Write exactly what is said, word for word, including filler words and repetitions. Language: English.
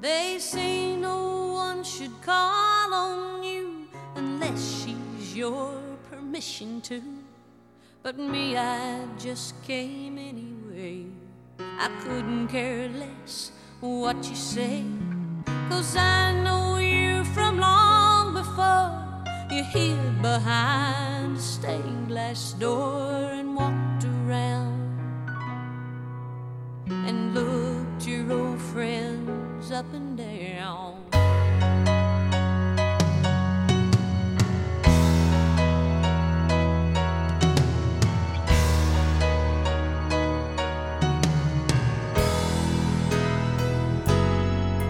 They say no one should call on you unless she's your permission to. But me, I just came anyway. I couldn't care less what you say, 'cause I know you from long before. You hid behind a stained glass door and walked around and looked your old friends up and down.